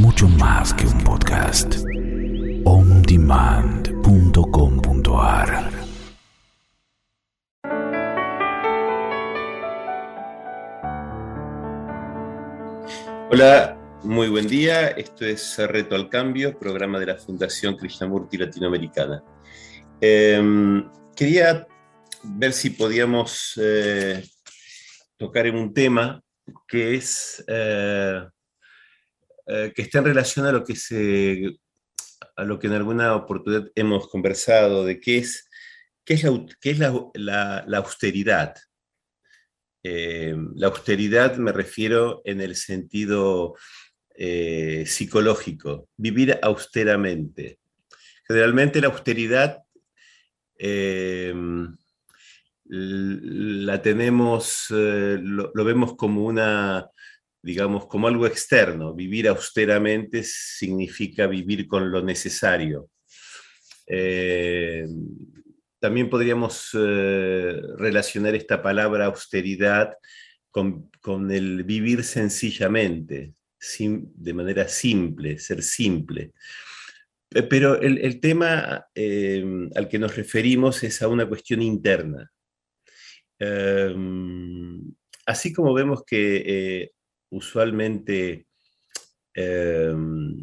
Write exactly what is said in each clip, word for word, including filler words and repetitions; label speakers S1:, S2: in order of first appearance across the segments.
S1: mucho más que un podcast. on demand punto com punto a r.
S2: Hola, muy buen día. Esto es Reto al Cambio, programa de la Fundación Krishnamurti Latinoamericana. Eh, quería ver si podíamos eh, tocar en un tema que es eh, eh, que está en relación a lo que se a lo que en alguna oportunidad hemos conversado, de qué es, qué es, la, qué es la, la, la austeridad. Eh, la austeridad me refiero en el sentido eh, psicológico, vivir austeramente. Generalmente la austeridad eh, la tenemos, eh, lo, lo vemos como una, digamos, como algo externo. Vivir austeramente significa vivir con lo necesario. Eh, también podríamos eh, relacionar esta palabra austeridad con, con el vivir sencillamente, sim, de manera simple, ser simple. Pero el, el tema eh, al que nos referimos es a una cuestión interna. Eh, así como vemos que eh, usualmente eh,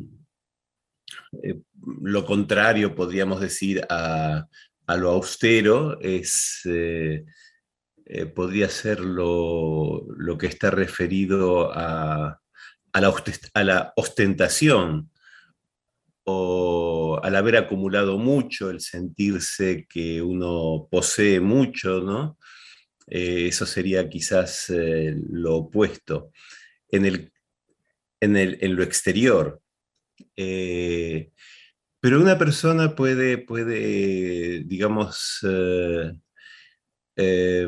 S2: eh, lo contrario, podríamos decir, a, a lo austero, es, eh, eh, podría ser lo, lo que está referido a, a, la, a la ostentación, o al haber acumulado mucho, el sentirse que uno posee mucho, ¿no? Eh, eso sería quizás eh, lo opuesto. En, el, en, el, en lo exterior. Eh, pero una persona puede, puede digamos, eh, eh,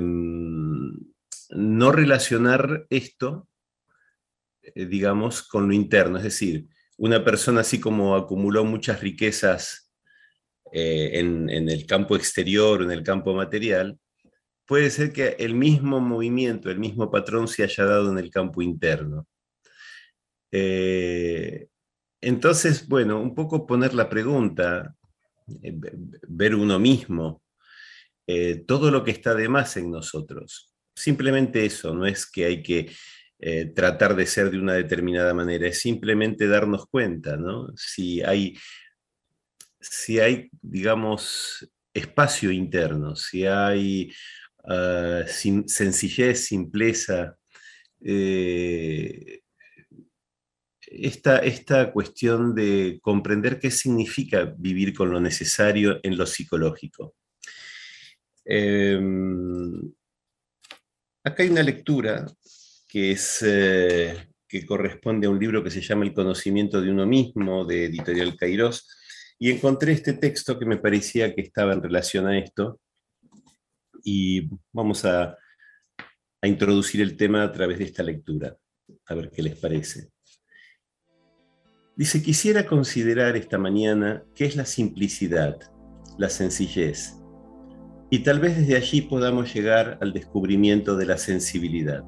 S2: no relacionar esto, eh, digamos, con lo interno. Es decir, una persona así como acumuló muchas riquezas eh, en, en el campo exterior, en el campo material, puede ser que el mismo movimiento, el mismo patrón se haya dado en el campo interno. Eh, entonces, bueno, un poco poner la pregunta, eh, ver uno mismo, eh, todo lo que está de más en nosotros. Simplemente eso, no es que hay que eh, tratar de ser de una determinada manera, es simplemente darnos cuenta, ¿no? Si hay, si hay, digamos, espacio interno, si hay uh, sin, sencillez, simpleza, eh, esta, esta cuestión de comprender qué significa vivir con lo necesario en lo psicológico. Eh, acá hay una lectura que, es, eh, que corresponde a un libro que se llama El conocimiento de uno mismo, de Editorial Kairos, y encontré este texto que me parecía que estaba en relación a esto, y vamos a, a introducir el tema a través de esta lectura, a ver qué les parece. Dice, quisiera considerar esta mañana qué es la simplicidad, la sencillez, y tal vez desde allí podamos llegar al descubrimiento de la sensibilidad.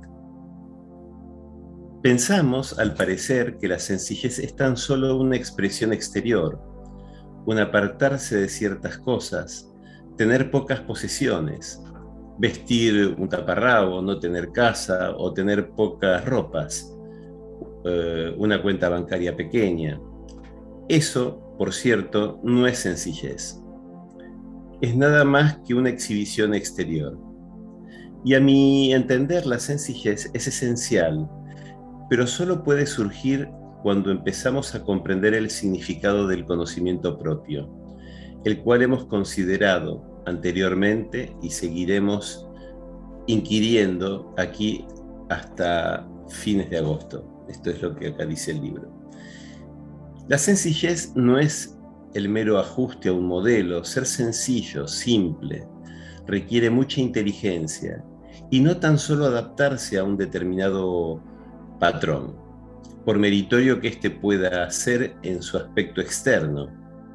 S2: Pensamos, al parecer, que la sencillez es tan solo una expresión exterior, un apartarse de ciertas cosas, tener pocas posesiones, vestir un taparrabo, no tener casa o tener pocas ropas, una cuenta bancaria pequeña. Eso, por cierto, no es sencillez. Es nada más que una exhibición exterior. Y a mi entender, la sencillez es esencial, pero solo puede surgir cuando empezamos a comprender el significado del conocimiento propio, el cual hemos considerado anteriormente y seguiremos inquiriendo aquí hasta fines de agosto. Esto es lo que acá dice el libro. La sencillez no es el mero ajuste a un modelo. Ser sencillo, simple, requiere mucha inteligencia y no tan solo adaptarse a un determinado patrón, por meritorio que éste pueda ser en su aspecto externo.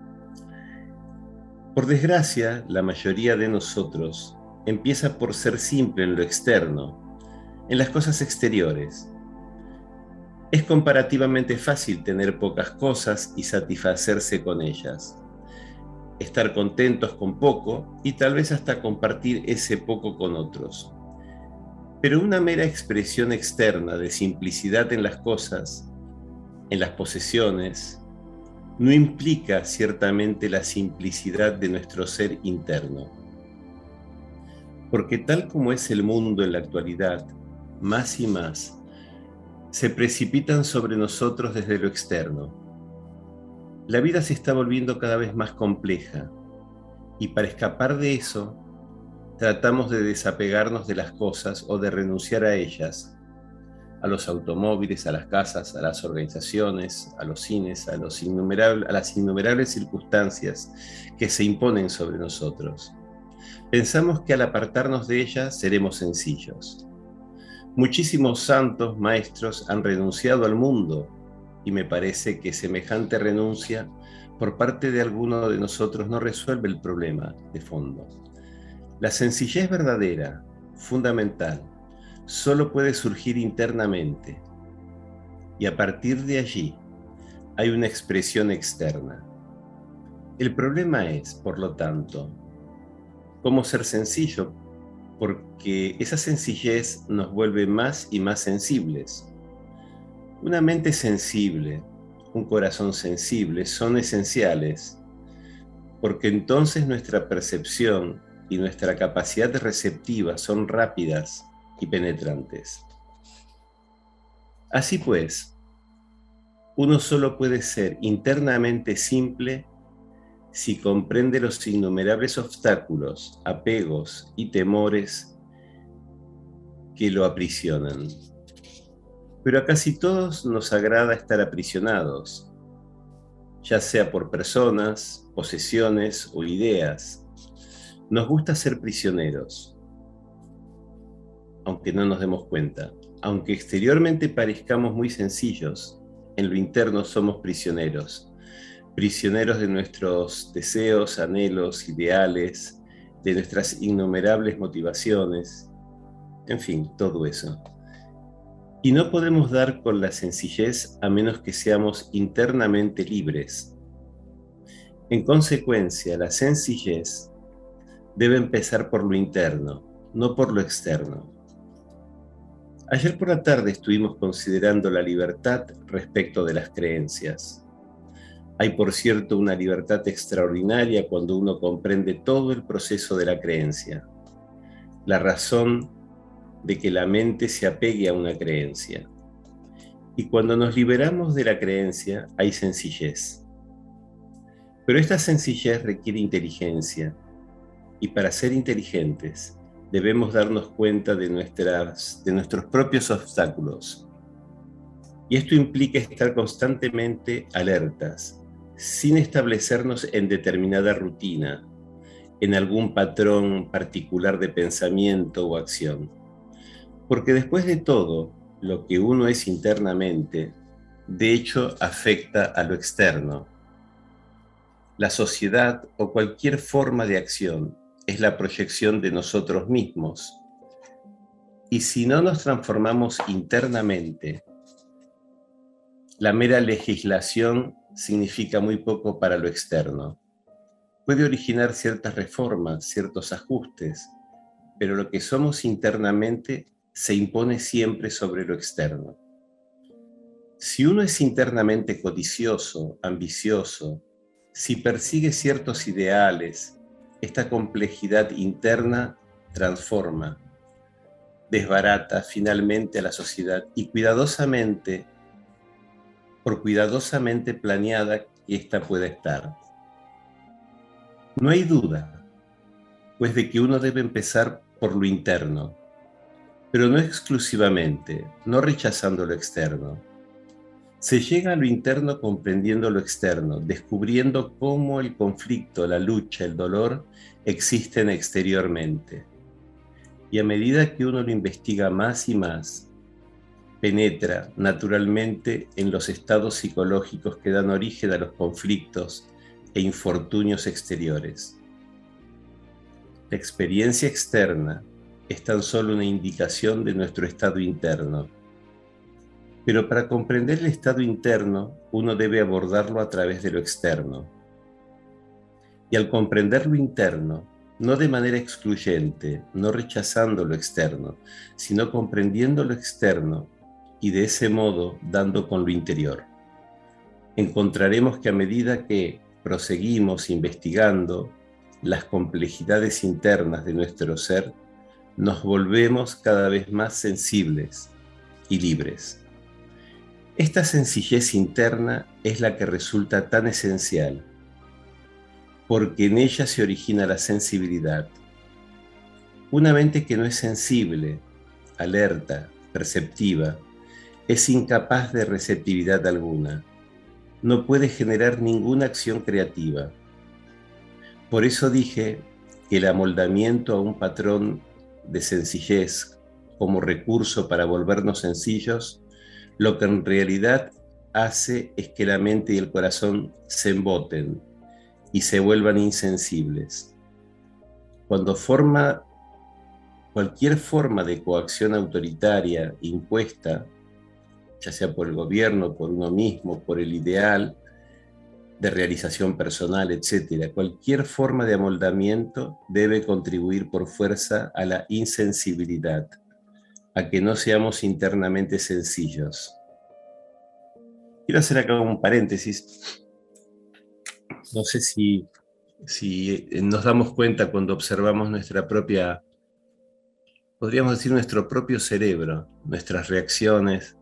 S2: Por desgracia, la mayoría de nosotros empieza por ser simple en lo externo, en las cosas exteriores. Es comparativamente fácil tener pocas cosas y satisfacerse con ellas, estar contentos con poco y tal vez hasta compartir ese poco con otros. Pero una mera expresión externa de simplicidad en las cosas, en las posesiones, no implica ciertamente la simplicidad de nuestro ser interno. Porque tal como es el mundo en la actualidad, más y más se precipitan sobre nosotros desde lo externo. La vida se está volviendo cada vez más compleja y para escapar de eso, tratamos de desapegarnos de las cosas o de renunciar a ellas, a los automóviles, a las casas, a las organizaciones, a los cines, a, los innumerables, a las innumerables circunstancias que se imponen sobre nosotros. Pensamos que al apartarnos de ellas seremos sencillos. Muchísimos santos maestros han renunciado al mundo y me parece que semejante renuncia por parte de alguno de nosotros no resuelve el problema de fondo. La sencillez verdadera, fundamental, solo puede surgir internamente y a partir de allí hay una expresión externa. El problema es, por lo tanto, cómo ser sencillo, porque esa sencillez nos vuelve más y más sensibles. Una mente sensible, un corazón sensible son esenciales, porque entonces nuestra percepción y nuestra capacidad receptiva son rápidas y penetrantes. Así pues, uno solo puede ser internamente simple si comprende los innumerables obstáculos, apegos y temores que lo aprisionan. Pero a casi todos nos agrada estar aprisionados, ya sea por personas, posesiones o ideas. Nos gusta ser prisioneros, aunque no nos demos cuenta. Aunque exteriormente parezcamos muy sencillos, en lo interno somos prisioneros. Prisioneros de nuestros deseos, anhelos, ideales, de nuestras innumerables motivaciones, en fin, todo eso. Y no podemos dar con la sencillez a menos que seamos internamente libres. En consecuencia, la sencillez debe empezar por lo interno, no por lo externo. Ayer por la tarde estuvimos considerando la libertad respecto de las creencias. Hay, por cierto, una libertad extraordinaria cuando uno comprende todo el proceso de la creencia, la razón de que la mente se apegue a una creencia. Y cuando nos liberamos de la creencia, hay sencillez. Pero esta sencillez requiere inteligencia, y para ser inteligentes debemos darnos cuenta de, nuestras, de nuestros propios obstáculos. Y esto implica estar constantemente alertas, sin establecernos en determinada rutina, en algún patrón particular de pensamiento o acción. Porque después de todo, lo que uno es internamente, de hecho afecta a lo externo. La sociedad o cualquier forma de acción es la proyección de nosotros mismos. Y si no nos transformamos internamente, la mera legislación significa muy poco para lo externo. Puede originar ciertas reformas, ciertos ajustes, pero lo que somos internamente se impone siempre sobre lo externo. Si uno es internamente codicioso, ambicioso, si persigue ciertos ideales, esta complejidad interna transforma, desbarata finalmente a la sociedad y cuidadosamente, por cuidadosamente planeada que ésta pueda estar. No hay duda, pues de que uno debe empezar por lo interno, pero no exclusivamente, no rechazando lo externo. Se llega a lo interno comprendiendo lo externo, descubriendo cómo el conflicto, la lucha, el dolor existen exteriormente. Y a medida que uno lo investiga más y más, penetra naturalmente en los estados psicológicos que dan origen a los conflictos e infortunios exteriores. La experiencia externa es tan solo una indicación de nuestro estado interno. Pero para comprender el estado interno, uno debe abordarlo a través de lo externo. Y al comprender lo interno, no de manera excluyente, no rechazando lo externo, sino comprendiendo lo externo y de ese modo dando con lo interior, encontraremos que a medida que proseguimos investigando las complejidades internas de nuestro ser, nos volvemos cada vez más sensibles y libres. Esta sencillez interna es la que resulta tan esencial, porque en ella se origina la sensibilidad. Una mente que no es sensible, alerta, perceptiva, es incapaz de receptividad alguna. No puede generar ninguna acción creativa. Por eso dije que el amoldamiento a un patrón de sencillez como recurso para volvernos sencillos, lo que en realidad hace es que la mente y el corazón se emboten y se vuelvan insensibles. Cuando forma cualquier forma de coacción autoritaria impuesta, ya sea por el gobierno, por uno mismo, por el ideal de realización personal, etcétera, cualquier forma de amoldamiento debe contribuir por fuerza a la insensibilidad, a que no seamos internamente sencillos. Quiero hacer acá un paréntesis. No sé si, si nos damos cuenta cuando observamos nuestra propia, podríamos decir nuestro propio cerebro, nuestras reacciones,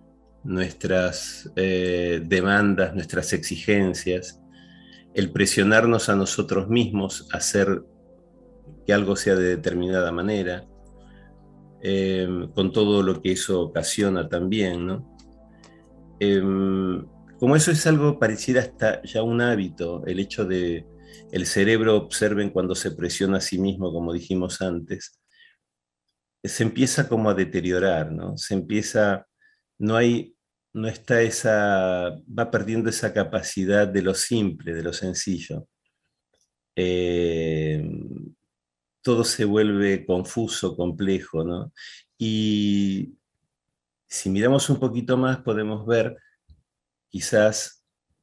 S2: nuestras eh, demandas, nuestras exigencias, el presionarnos a nosotros mismos a hacer que algo sea de determinada manera, eh, con todo lo que eso ocasiona también, ¿no? Eh, como eso es algo pareciera hasta ya un hábito, el hecho de el cerebro, observen cuando se presiona a sí mismo, como dijimos antes, se empieza como a deteriorar, ¿no? Se empieza, no hay, no está esa, va perdiendo esa capacidad de lo simple, de lo sencillo. Eh, todo se vuelve confuso, complejo, ¿no? Y si miramos un poquito más, podemos ver quizás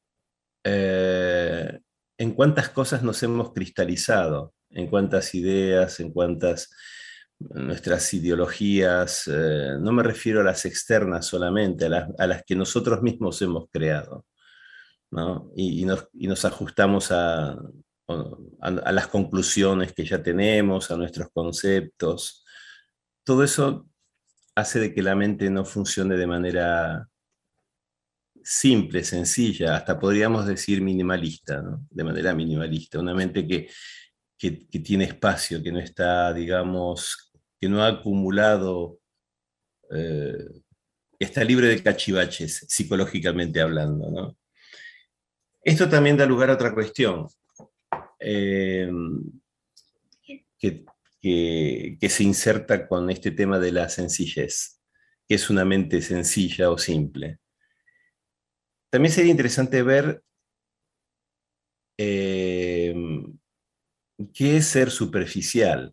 S2: eh, en cuántas cosas nos hemos cristalizado, en cuántas ideas, en cuántas nuestras ideologías, eh, no me refiero a las externas solamente, a las, a las que nosotros mismos hemos creado, ¿no? Y, y, nos, y nos ajustamos a, a, a las conclusiones que ya tenemos, a nuestros conceptos. Todo eso hace de que la mente no funcione de manera simple, sencilla, hasta podríamos decir minimalista, ¿no? De manera minimalista, una mente que, que, que tiene espacio, que no está, digamos, que no ha acumulado, eh, está libre de cachivaches, psicológicamente hablando, ¿no? Esto también da lugar a otra cuestión, eh, que, que, que se inserta con este tema de la sencillez, que es una mente sencilla o simple. También sería interesante ver eh, qué es ser superficial,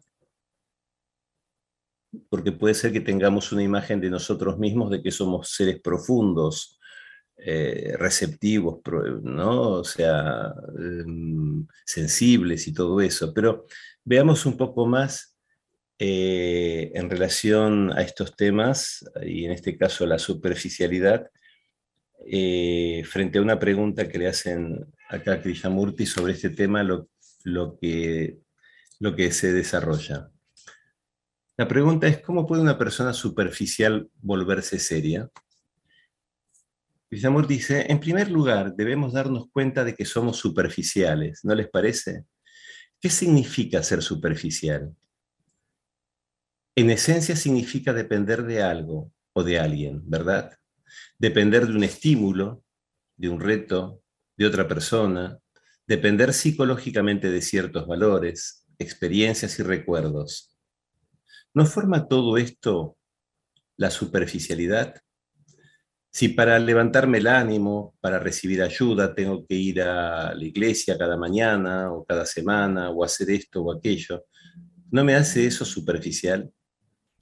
S2: porque puede ser que tengamos una imagen de nosotros mismos de que somos seres profundos, eh, receptivos, ¿no? O sea, eh, sensibles y todo eso, pero veamos un poco más eh, en relación a estos temas, y en este caso la superficialidad, eh, frente a una pregunta que le hacen acá a Krishnamurti sobre este tema, lo, lo, que, lo que se desarrolla. La pregunta es, ¿cómo puede una persona superficial volverse seria? Krishnamurti dice, en primer lugar, debemos darnos cuenta de que somos superficiales, ¿no les parece? ¿Qué significa ser superficial? En esencia significa depender de algo o de alguien, ¿verdad? Depender de un estímulo, de un reto, de otra persona, depender psicológicamente de ciertos valores, experiencias y recuerdos. ¿No forma todo esto la superficialidad? Si para levantarme el ánimo, para recibir ayuda, tengo que ir a la iglesia cada mañana o cada semana o hacer esto o aquello, ¿no me hace eso superficial?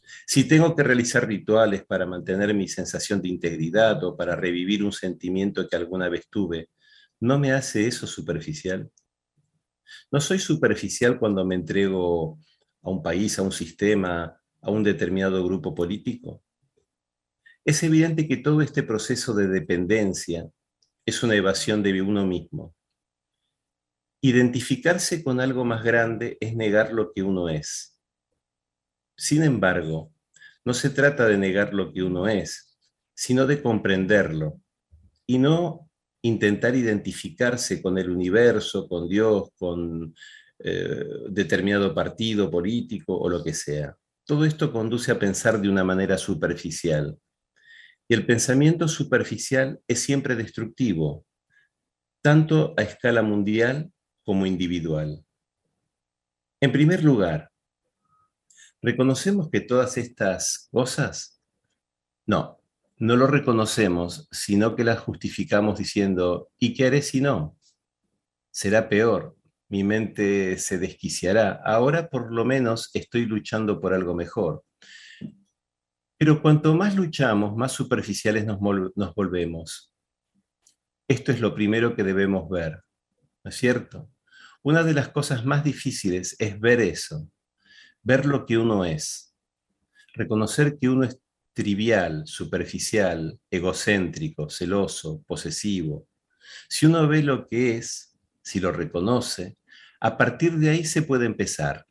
S2: Si tengo que realizar rituales para mantener mi sensación de integridad o para revivir un sentimiento que alguna vez tuve, ¿no me hace eso superficial? ¿No soy superficial cuando me entrego a un país, a un sistema, a un determinado grupo político? Es evidente que todo este proceso de dependencia es una evasión de uno mismo. Identificarse con algo más grande es negar lo que uno es. Sin embargo, no se trata de negar lo que uno es, sino de comprenderlo y no intentar identificarse con el universo, con Dios, con eh, determinado partido político o lo que sea. Todo esto conduce a pensar de una manera superficial. Y el pensamiento superficial es siempre destructivo, tanto a escala mundial como individual. En primer lugar, ¿reconocemos que todas estas cosas? No, no lo reconocemos, sino que las justificamos diciendo, ¿y qué haré si no? Será peor, mi mente se desquiciará. Ahora por lo menos estoy luchando por algo mejor. Pero cuanto más luchamos, más superficiales nos, nos volvemos. Esto es lo primero que debemos ver, ¿no es cierto? Una de las cosas más difíciles es ver eso, ver lo que uno es, reconocer que uno es trivial, superficial, egocéntrico, celoso, posesivo. Si uno ve lo que es, si lo reconoce, a partir de ahí se puede empezar.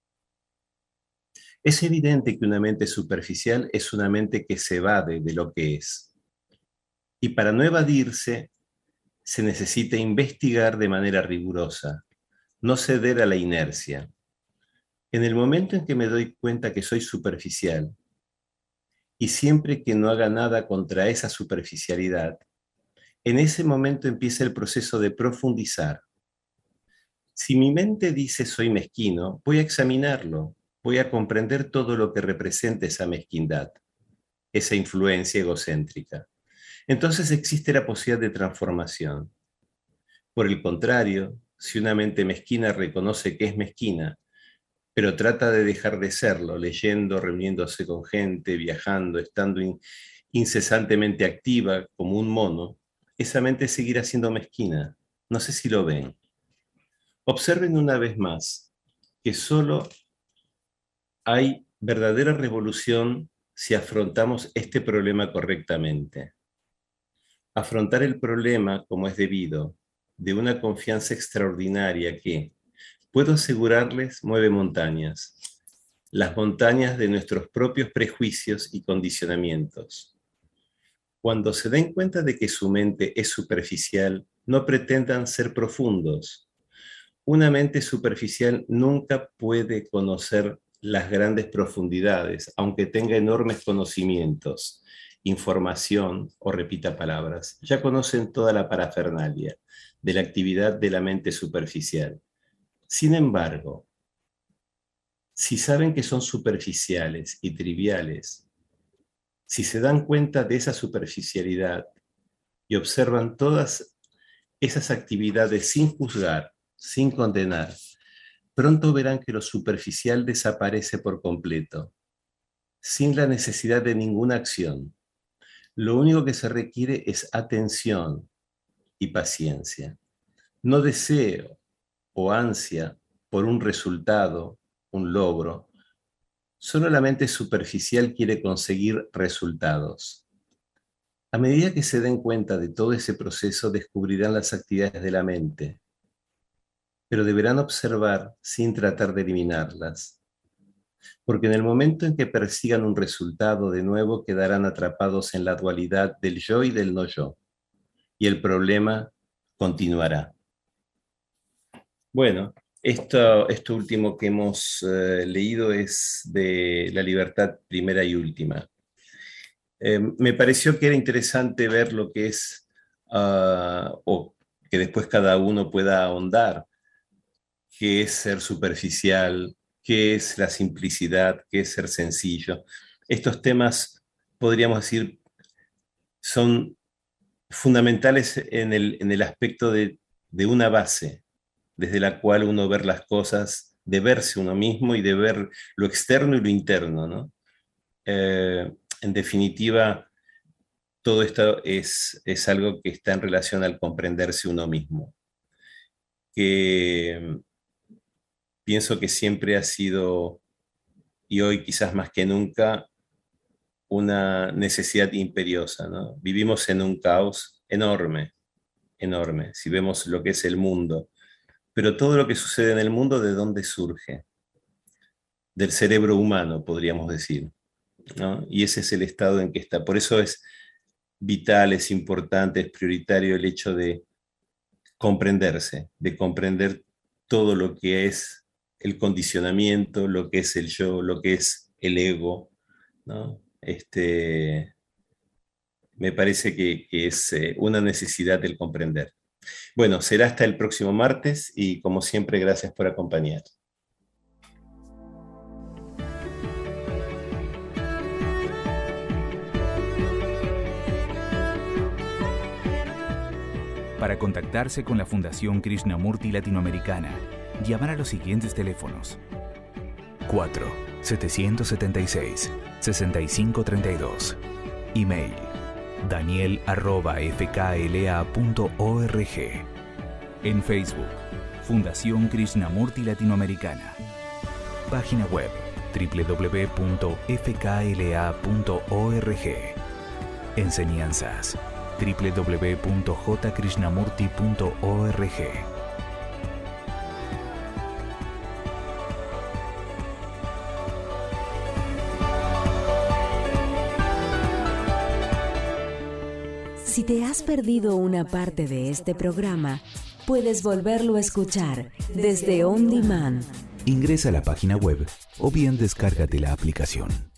S2: Es evidente que una mente superficial es una mente que se evade de lo que es. Y para no evadirse, se necesita investigar de manera rigurosa, no ceder a la inercia. En el momento en que me doy cuenta que soy superficial, y siempre que no haga nada contra esa superficialidad, en ese momento empieza el proceso de profundizar. Si mi mente dice soy mezquino, voy a examinarlo, voy a comprender todo lo que representa esa mezquindad, esa influencia egocéntrica. Entonces existe la posibilidad de transformación. Por el contrario, si una mente mezquina reconoce que es mezquina, pero trata de dejar de serlo, leyendo, reuniéndose con gente, viajando, estando in- incesantemente activa como un mono, esa mente seguirá siendo mezquina. No sé si lo ven. Observen una vez más que solo hay verdadera revolución si afrontamos este problema correctamente. Afrontar el problema como es debido, de una confianza extraordinaria que, puedo asegurarles, mueve montañas, las montañas de nuestros propios prejuicios y condicionamientos. Cuando se den cuenta de que su mente es superficial, no pretendan ser profundos. Una mente superficial nunca puede conocer las grandes profundidades, aunque tenga enormes conocimientos, información o repita palabras. Ya conocen toda la parafernalia de la actividad de la mente superficial. Sin embargo, si saben que son superficiales y triviales, si se dan cuenta de esa superficialidad y observan todas esas actividades sin juzgar, sin condenar, pronto verán que lo superficial desaparece por completo, sin la necesidad de ninguna acción. Lo único que se requiere es atención y paciencia. No deseo o ansia por un resultado, un logro. Solo la mente superficial quiere conseguir resultados. A medida que se den cuenta de todo ese proceso, descubrirán las actividades de la mente, pero deberán observar sin tratar de eliminarlas, porque en el momento en que persigan un resultado, de nuevo quedarán atrapados en la dualidad del yo y del no yo, y el problema continuará. Bueno, esto, esto último que hemos eh, leído es de La Libertad Primera y Última. Eh, me pareció que era interesante ver lo que es, uh, o que después cada uno pueda ahondar, qué es ser superficial, qué es la simplicidad, qué es ser sencillo. Estos temas, podríamos decir, son fundamentales en el, en el aspecto de, de una base, desde la cual uno ver las cosas, de verse uno mismo y de ver lo externo y lo interno, ¿no? eh, en definitiva, todo esto es, es algo que está en relación al comprenderse uno mismo, que pienso que siempre ha sido, y hoy quizás más que nunca, una necesidad imperiosa, ¿no? Vivimos en un caos enorme, enorme, si vemos lo que es el mundo. Pero todo lo que sucede en el mundo, ¿de dónde surge? Del cerebro humano, podríamos decir, ¿no? Y ese es el estado en que está. Por eso es vital, es importante, es prioritario el hecho de comprenderse, de comprender todo lo que es el condicionamiento, lo que es el yo, lo que es el ego, ¿no? Este, me parece que, que es eh, una necesidad el comprender. Bueno, será hasta el próximo martes y como siempre, gracias por acompañar.
S1: Para contactarse con la Fundación Krishnamurti Latinoamericana, llamar a los siguientes teléfonos: cuatro siete siete seis, seis cinco tres dos. Email: daniel arroba f k l a punto org. En Facebook: Fundación Krishnamurti Latinoamericana. Página web: doble u doble u doble u punto f k l a punto org. Enseñanzas: doble u doble u doble u punto j krishnamurti punto org.
S3: Si te has perdido una parte de este programa, puedes volverlo a escuchar desde On Demand.
S1: Ingresa a la página web o bien descárgate la aplicación.